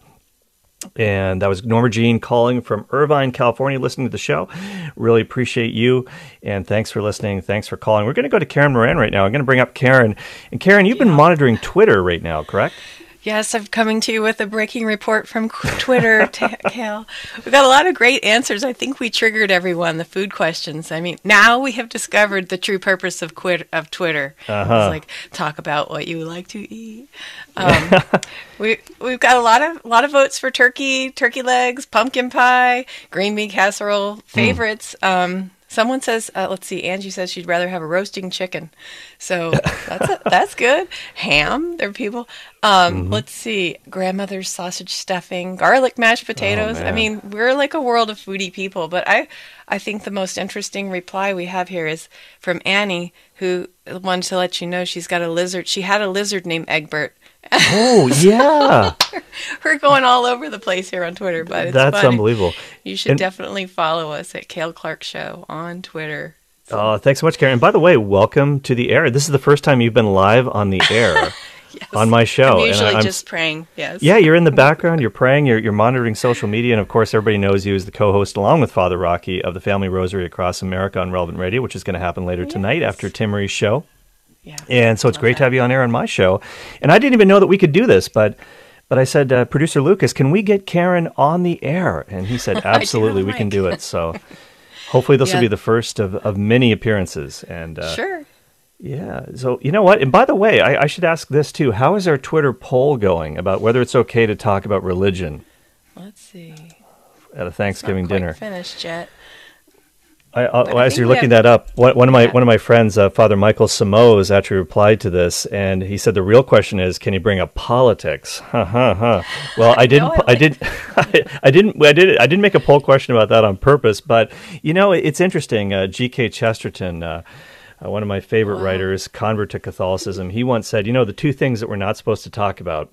And that was Norma Jean calling from Irvine, California, listening to the show. Really appreciate you, and thanks for listening. Thanks for calling. We're going to go to Karen Moran right now. I'm going to bring up Karen. And Karen, you've been monitoring Twitter right now, correct?
Yes, I'm coming to you with a breaking report from Twitter, Kale. We've got a lot of great answers. I think we triggered everyone, the food questions. I mean, now we have discovered the true purpose of quit- of Twitter.
Uh-huh.
It's like, talk about what you like to eat. Um, we, we've got a lot of a lot of votes for turkey, turkey legs, pumpkin pie, green bean casserole, favorites. Mm. Um, someone says, uh, let's see, Angie says she'd rather have a roasting chicken. So that's a, that's good. Ham, there are people. Um, mm-hmm. Let's see, grandmother's sausage stuffing, garlic mashed potatoes. Oh, I mean, we're like a world of foodie people. But I, I think the most interesting reply we have here is from Annie, who wanted to let you know she's got a lizard. She had a lizard named Egbert.
Oh, yeah.
We're going all over the place here on Twitter, but it's
That's
funny.
unbelievable.
You should
and,
definitely follow us at Kale Clark Show on Twitter.
So. Oh, thanks so much, Karen. And by the way, welcome to the air. This is the first time you've been live on the air yes. on my show.
I'm usually
and I, I'm,
just praying, yes.
Yeah, you're in the background, you're praying, you're, you're monitoring social media, and of course everybody knows you as the co-host, along with Father Rocky, of the Family Rosary Across America on Relevant Radio, which is going to happen later yes. tonight after Tim Marie's show.
Yeah,
and so it's great
that.
to have you on air on my show. And I didn't even know that we could do this, but but I said, uh, Producer Lucas, can we get Karen on the air? And he said, absolutely, we can do it. So hopefully this yeah. will be the first of, of many appearances. And uh,
Sure.
Yeah. So you know what? And by the way, I, I should ask this too. How is our Twitter poll going about whether it's okay to talk about religion?
Let's see.
At a Thanksgiving
it's not quite
dinner.
Finished yet.
I, I, well, as you're looking have, that up, one, one of my yeah. one of my friends, uh, Father Michael Simoes, actually replied to this, and he said the real question is, can you bring up politics? Huh, huh, huh. Well, I didn't. no, I, I did. I didn't. I did. I didn't make a poll question about that on purpose, but you know, it's interesting. Uh, G K Chesterton, uh, uh, one of my favorite wow. writers, convert to Catholicism, he once said, you know, the two things that we're not supposed to talk about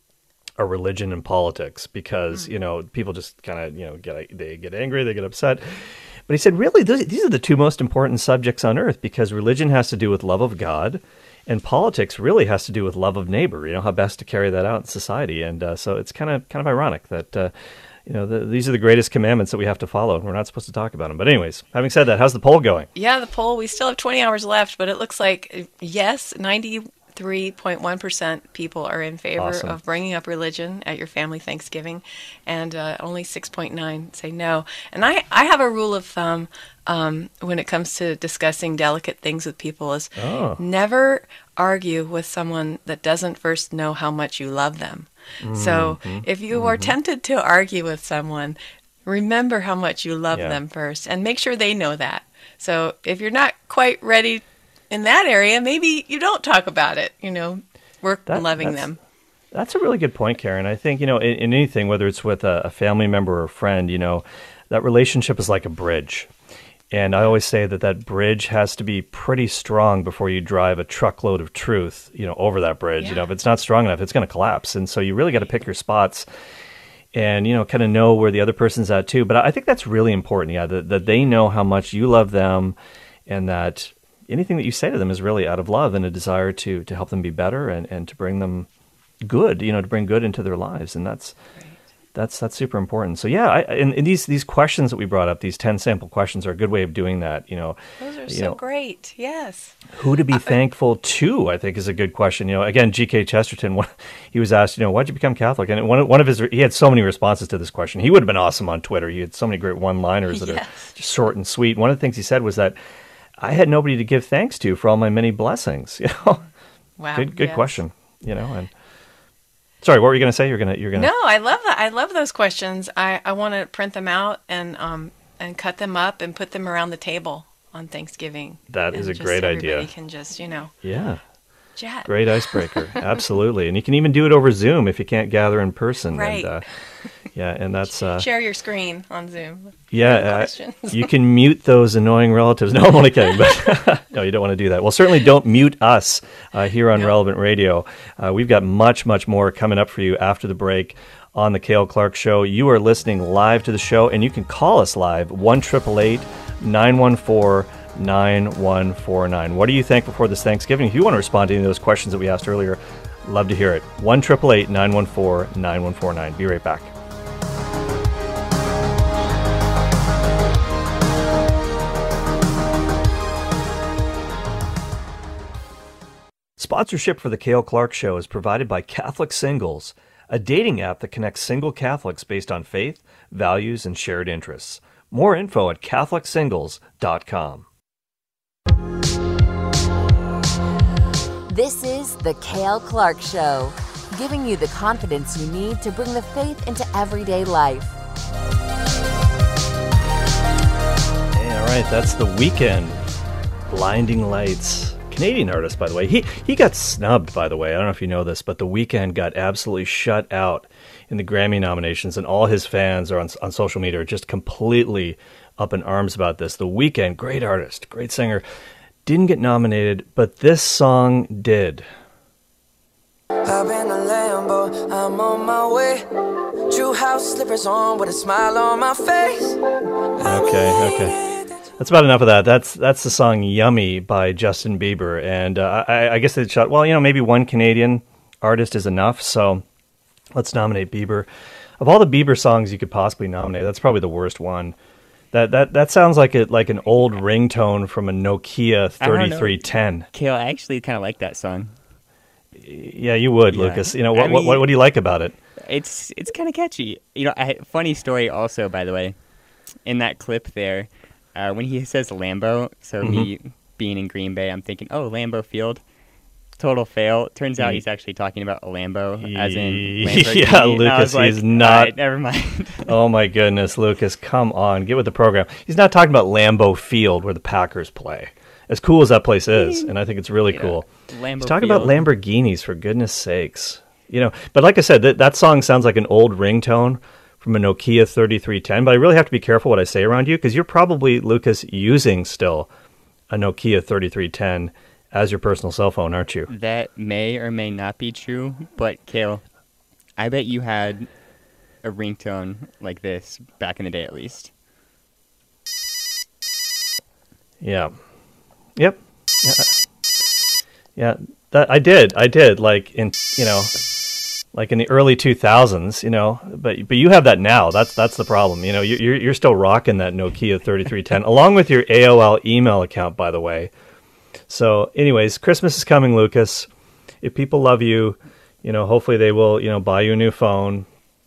are religion and politics, because mm. you know, people just kind of you know get they get angry, they get upset. But he said, really, those, these are the two most important subjects on earth, because religion has to do with love of God, and politics really has to do with love of neighbor. You know, how best to carry that out in society. And uh, so it's kind of kind of ironic that uh, you know the, these are the greatest commandments that we have to follow, and we're not supposed to talk about them. But anyways, having said that, how's the poll going?
Yeah, the poll. We still have twenty hours left, but it looks like yes, ninety-three point one percent people are in favor
awesome.
of bringing up religion at your family Thanksgiving, and uh, only six point nine say no. And I, I have a rule of thumb um, when it comes to discussing delicate things with people is
oh.
never argue with someone that doesn't first know how much you love them. Mm-hmm. So if you mm-hmm. are tempted to argue with someone, remember how much you love
yeah.
them first, and make sure they know that. So if you're not quite ready in that area, maybe you don't talk about it, you know, work
that,
on loving
that's,
them.
That's a really good point, Karen. I think, you know, in, in anything, whether it's with a, a family member or a friend, you know, that relationship is like a bridge. And I always say that that bridge has to be pretty strong before you drive a truckload of truth, you know, over that bridge. Yeah. You know, if it's not strong enough, it's going to collapse. And so you really got to pick your spots and, you know, kind of know where the other person's at too. But I think that's really important, yeah, that, that they know how much you love them, and that anything that you say to them is really out of love and a desire to to help them be better and, and to bring them good, you know, to bring good into their lives. And that's right. that's that's super important. So yeah, I, and, and these these questions that we brought up, these ten sample questions, are a good way of doing that. You know,
those are
you
so
know,
great. Yes.
Who to be
uh,
thankful to, I think, is a good question. You know, again, G K Chesterton, he was asked, you know, why'd you become Catholic? And one one of his, he had so many responses to this question. He would have been awesome on Twitter. He had so many great one-liners that
yes.
are just short and sweet. One of the things he said was that I had nobody to give thanks to for all my many blessings. You know,
wow,
good, good
yes.
question. You know, and sorry, what were you going to say? You're gonna, you're gonna.
No, I love that. I love those questions. I, I want to print them out and um and cut them up and put them around the table on Thanksgiving.
That is a great idea.
Everybody can just, you know.
Yeah.
Chat.
Great icebreaker. Absolutely. And you can even do it over Zoom if you can't gather in person.
Right.
And, uh, yeah, and that's... Uh,
share your screen on Zoom.
Yeah, uh, you can mute those annoying relatives. No, I'm only kidding. But no, you don't want to do that. Well, certainly don't mute us uh, here on no. Relevant Radio. Uh, we've got much, much more coming up for you after the break on the Kale Clark Show. You are listening live to the show, and you can call us live, one eight eight eight, nine one four, nine one four nine. What do you think before this Thanksgiving? If you want to respond to any of those questions that we asked earlier, love to hear it. one eight eight eight, nine one four, nine one four nine. Be right back. Sponsorship for the Cale Clark Show is provided by Catholic Singles, a dating app that connects single Catholics based on faith, values, and shared interests. More info at catholic singles dot com.
This is the Cale Clark Show, giving you the confidence you need to bring the faith into everyday life.
Hey, all right, that's The Weeknd. Blinding Lights. Canadian artist, by the way. He he got snubbed, by the way. I don't know if you know this, but The Weeknd got absolutely shut out in the Grammy nominations, and all his fans are on, on social media are just completely up in arms about this. The Weeknd, great artist, great singer, didn't get nominated, but this song did.
I've been a Lambo, I'm on my way. True house slippers on with a smile on my face.
Okay, okay. That's about enough of that. That's that's the song Yummy by Justin Bieber. And uh, I, I guess they shot, well, you know, maybe one Canadian artist is enough, so let's nominate Bieber. Of all the Bieber songs you could possibly nominate, that's probably the worst one. That that that sounds like it like an old ringtone from a Nokia thirty-three ten.
Cale, I actually kind of like that song.
Yeah, you would, yeah. Lucas. You know, what, I mean, what what do you like about it?
It's it's kind of catchy. You know, I, funny story also, by the way, in that clip there, uh, when he says Lambo, so mm-hmm. me being in Green Bay, I'm thinking, oh, Lambeau Field. Total fail. Turns out he's actually talking about a Lambo, as in Lamborghini.
Yeah, Lucas,
like,
he's not.
Right, never mind.
Oh my goodness, Lucas, come on, get with the program. He's not talking about Lambeau Field where the Packers play. As cool as that place is, and I think it's really yeah. cool.
Lambeau
he's talking
Field.
about Lamborghinis, for goodness sakes. You know, but like I said, that that song sounds like an old ringtone from a Nokia thirty-three ten. But I really have to be careful what I say around you, because you're probably, Lucas, using still a Nokia thirty-three ten as your personal cell phone, aren't you?
That may or may not be true, but Cale, I bet you had a ringtone like this back in the day, at least.
Yeah. Yep. Yeah. Yeah. That I did. I did. Like in, you know, like in the early two thousands. You know, but but you have that now. That's that's the problem. You know, you're you're still rocking that Nokia thirty-three ten along with your A O L email account, by the way. So, anyways, Christmas is coming, Lucas. If people love you, you know, hopefully they will, you know, buy you a new phone.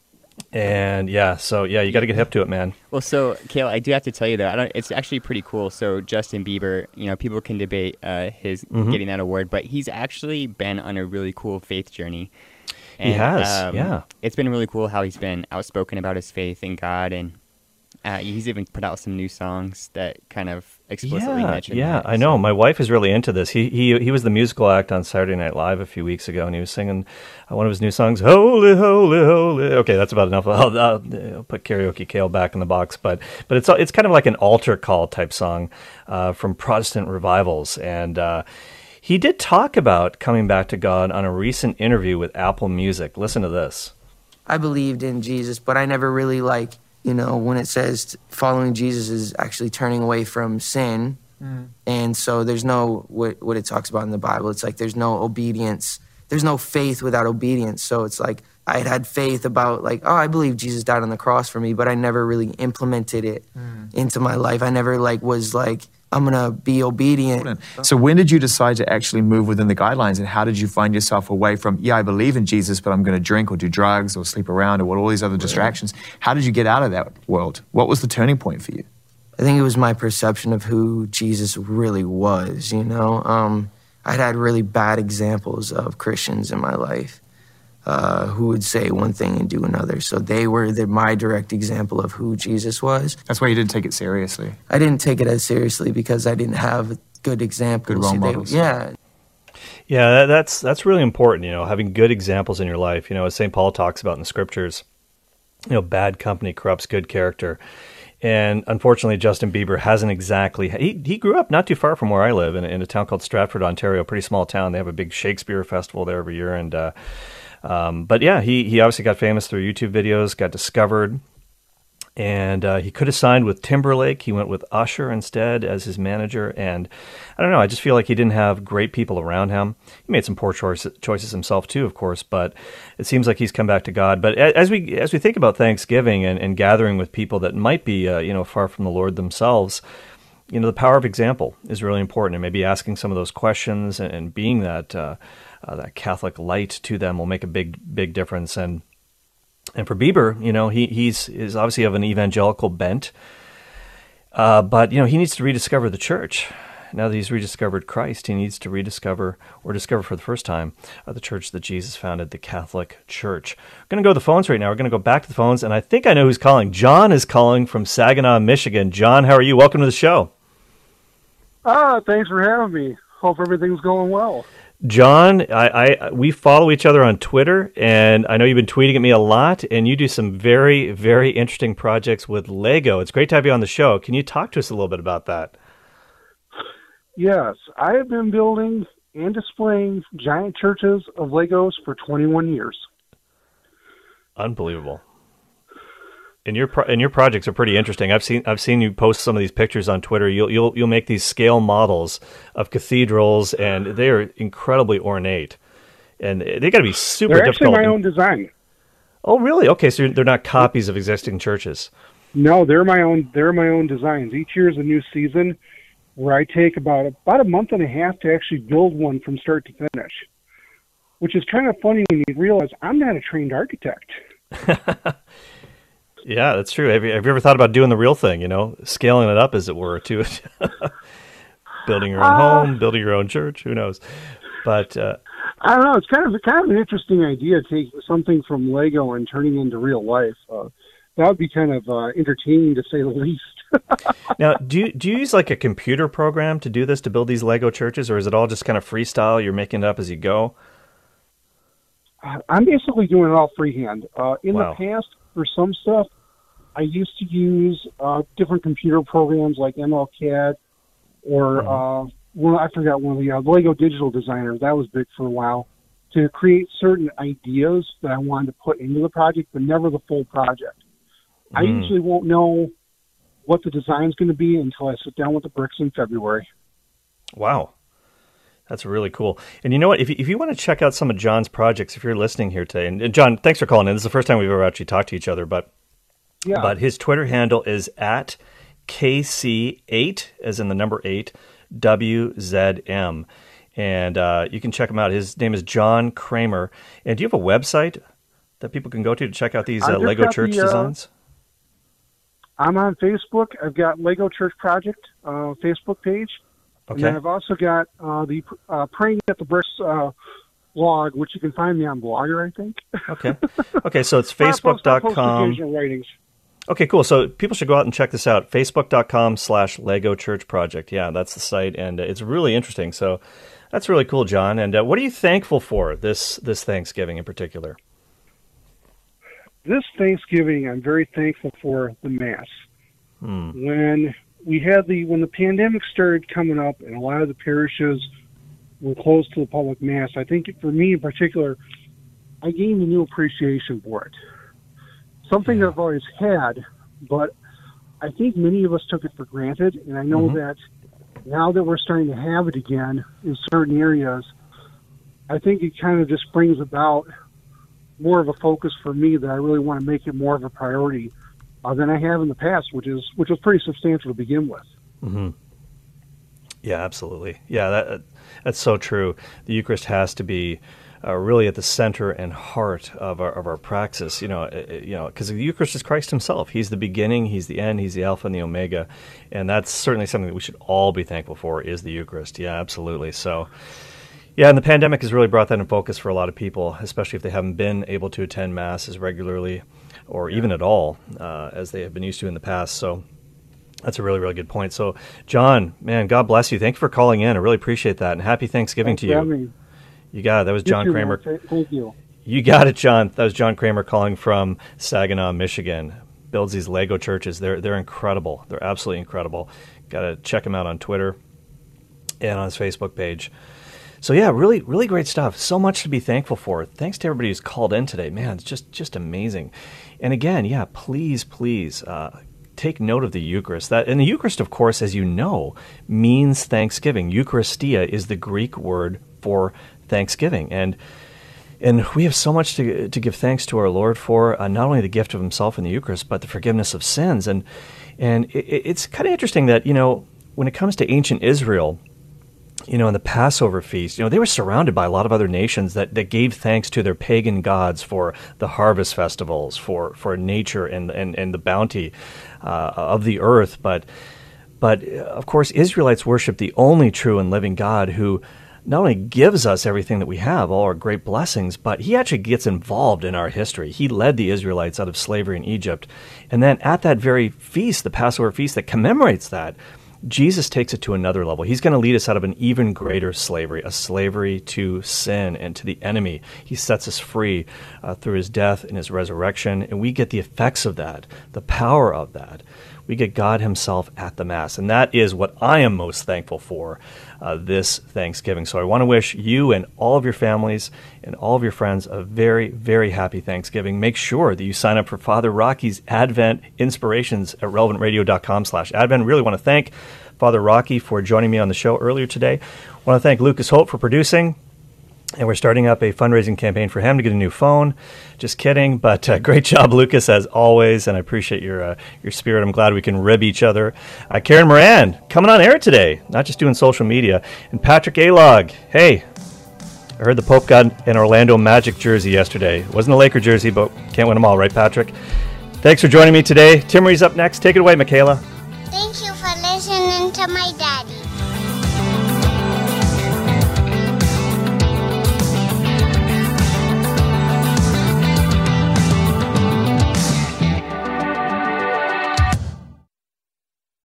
And yeah, so yeah, you got to get hip to it, man.
Well, so Cale, I do have to tell you though, I don't, it's actually pretty cool. So Justin Bieber, you know, people can debate uh, his mm-hmm. getting that award, but he's actually been on a really cool faith journey. And,
he has,
um,
yeah.
It's been really cool how he's been outspoken about his faith in God, and uh, he's even put out some new songs that kind of explicitly
yeah,
mention
yeah,
that,
I know.
so.
My wife is really into this. He he he was the musical act on Saturday Night Live a few weeks ago, and he was singing one of his new songs, "Holy, Holy, Holy." Okay, that's about enough. I'll, I'll, I'll put Karaoke Cale back in the box, but but it's it's kind of like an altar call type song uh, from Protestant revivals, and uh, he did talk about coming back to God on a recent interview with Apple Music. Listen to this.
I believed in Jesus, but I never really like. You know, when it says following Jesus is actually turning away from sin. Mm. And so there's no, what, what it talks about in the Bible, it's like there's no obedience. There's no faith without obedience. So it's like I had had faith about like, oh, I believe Jesus died on the cross for me, but I never really implemented it mm. into my life. I never like was like, I'm going to be obedient.
So when did you decide to actually move within the guidelines, and how did you find yourself away from, yeah, I believe in Jesus, but I'm going to drink or do drugs or sleep around or what, all these other distractions? How did you get out of that world? What was the turning point for you?
I think it was my perception of who Jesus really was, you know? Um, I'd had really bad examples of Christians in my life uh, who would say one thing and do another. So they were the, my direct example of who Jesus was.
That's why you didn't take it seriously.
I didn't take it as seriously because I didn't have good examples.
Good role
they,
models.
Yeah.
Yeah, that's that's really important, you know, having good examples in your life. You know, as Saint Paul talks about in the scriptures, you know, bad company corrupts good character. And unfortunately, Justin Bieber hasn't exactly... He he grew up not too far from where I live, in, in a town called Stratford, Ontario, a pretty small town. They have a big Shakespeare festival there every year. And uh, um, But yeah, he, he obviously got famous through YouTube videos, got discovered. And uh, he could have signed with Timberlake. He went with Usher instead as his manager. And I don't know, I just feel like he didn't have great people around him. He made some poor choice, choices himself too, of course, but it seems like he's come back to God. But as we as we think about Thanksgiving and, and gathering with people that might be uh, you know far from the Lord themselves, you know, the power of example is really important, and maybe asking some of those questions and, and being that uh, uh, that Catholic light to them will make a big, big difference. And and for Bieber, you know, he he's is obviously of an evangelical bent, uh, but you know, he needs to rediscover the church. Now that he's rediscovered Christ, he needs to rediscover or discover for the first time uh, the church that Jesus founded, the Catholic Church. We're going to go to the phones right now. We're going to go back to the phones, and I think I know who's calling. John is calling from Saginaw, Michigan. John, how are you? Welcome to the show.
Ah, thanks for having me. Hope everything's going well.
John, I, I we follow each other on Twitter, and I know you've been tweeting at me a lot, and you do some very, very interesting projects with Lego. It's great to have you on the show. Can you talk to us a little bit about that?
Yes, I have been building and displaying giant churches of Legos for twenty-one years.
Unbelievable. And your pro- and your projects are pretty interesting. I've seen I've seen you post some of these pictures on Twitter. You'll you'll you'll make these scale models of cathedrals, and they are incredibly ornate, and they got to be super
They're
difficult.
They're actually my own design.
Oh, really? Okay, so they're not copies of existing churches.
No, they're my own. They're my own designs. Each year is a new season, where I take about about a month and a half to actually build one from start to finish, which is kind of funny when you realize I'm not a trained architect.
Yeah, that's true. Have you, have you ever thought about doing the real thing, you know, scaling it up, as it were, to building your own uh, home, building your own church, who knows? But uh,
I don't know. It's kind of kind of an interesting idea, taking something from Lego and turning it into real life. Uh, that would be kind of uh, entertaining, to say the least.
Now, do you, do you use like a computer program to do this, to build these Lego churches, or is it all just kind of freestyle? You're making it up as you go?
I'm basically doing it all freehand. Uh, in
wow.
the past, for some stuff, I used to use uh, different computer programs like M L C A D or, mm-hmm. uh, well, I forgot one of the, uh, Lego Digital Designer. That was big for a while, to create certain ideas that I wanted to put into the project, but never the full project. Mm. I usually won't know what the design's going to be until I sit down with the bricks in February.
Wow. That's really cool. And you know what? If you, if you want to check out some of John's projects, if you're listening here today, and, and John, thanks for calling in. This is the first time we've ever actually talked to each other, but yeah. but his Twitter handle is at K C eight, as in the number eight, W Z M. And uh, you can check him out. His name is John Kramer. And do you have a website that people can go to to check out these uh, Lego church the, uh, designs?
I'm on Facebook. I've got Lego Church Project uh, Facebook page. Okay. And then I've also got uh, the uh, Praying at the Bricks uh, blog, which you can find me on Blogger, I think.
Okay. Okay, so it's facebook dot com. Okay, cool. So people should go out and check this out. facebook dot com slash Lego Church Project. Yeah, that's the site, and it's really interesting. So that's really cool, John. And uh, what are you thankful for this this Thanksgiving in particular?
This Thanksgiving, I'm very thankful for the Mass.
Hmm.
When we had the when the pandemic started coming up, and a lot of the parishes were closed to the public Mass, I think for me in particular, I gained a new appreciation for it. Something yeah. I've always had, but I think many of us took it for granted, and I know mm-hmm. that now that we're starting to have it again in certain areas, I think it kind of just brings about more of a focus for me that I really want to make it more of a priority uh, than I have in the past, which is which was pretty substantial to begin with.
Mm-hmm. Yeah, absolutely. Yeah, that that's so true. The Eucharist has to be uh, really at the center and heart of our of our praxis. You know, uh, you know, because the Eucharist is Christ Himself. He's the beginning. He's the end. He's the Alpha and the Omega, and that's certainly something that we should all be thankful for. Is the Eucharist? Yeah, absolutely. So. Yeah, and the pandemic has really brought that in focus for a lot of people, especially if they haven't been able to attend Mass as regularly or even at all uh, as they have been used to in the past. So that's a really, really good point. So, John, man, God bless you. Thank you for calling in. I really appreciate that. And happy Thanksgiving
Thanks
to you.
Me.
You got it. That was John
you
Kramer.
Too, Thank you.
You got it, John. That was John Kramer calling from Saginaw, Michigan. Builds these Lego churches. They're, they're incredible. They're absolutely incredible. Got to check him out on Twitter and on his Facebook page. So yeah, really, really great stuff. So much to be thankful for. Thanks to everybody who's called in today. Man, it's just, just amazing. And again, yeah, please, please uh, take note of the Eucharist. That and the Eucharist, of course, as you know, means Thanksgiving. Eucharistia is the Greek word for Thanksgiving, and and we have so much to to give thanks to our Lord for. Uh, not only the gift of Himself in the Eucharist, but the forgiveness of sins. And and it, it's kind of interesting that you know. when it comes to ancient Israel, you know, in the Passover feast, you know, they were surrounded by a lot of other nations that, that gave thanks to their pagan gods for the harvest festivals, for, for nature and, and, and the bounty uh, of the earth. But, but of course, Israelites worship the only true and living God, who not only gives us everything that we have, all our great blessings, but he actually gets involved in our history. He led the Israelites out of slavery in Egypt. And then at that very feast, the Passover feast that commemorates that, Jesus takes it to another level. He's going to lead us out of an even greater slavery, a slavery to sin and to the enemy. He sets us free uh, through his death and his resurrection, and we get the effects of that, the power of that. We get God himself at the Mass, and that is what I am most thankful for uh, this Thanksgiving. So I want to wish you and all of your families and all of your friends a very, very happy Thanksgiving. Make sure that you sign up for Father Rocky's Advent Inspirations at relevant radio dot com slash Advent. Really want to thank Father Rocky for joining me on the show earlier today. I want to thank Lucas Holt for producing. And we're starting up a fundraising campaign for him to get a new phone. Just kidding, but uh, great job, Lucas, as always, and I appreciate your uh, your spirit. I'm glad we can rib each other. Uh, Karen Moran, coming on air today, not just doing social media. And Patrick Alog, hey, I heard the Pope got an Orlando Magic jersey yesterday. It wasn't a Laker jersey, but can't win them all, right, Patrick? Thanks for joining me today. Timmery's up next. Take it away, Michaela.
Thank you.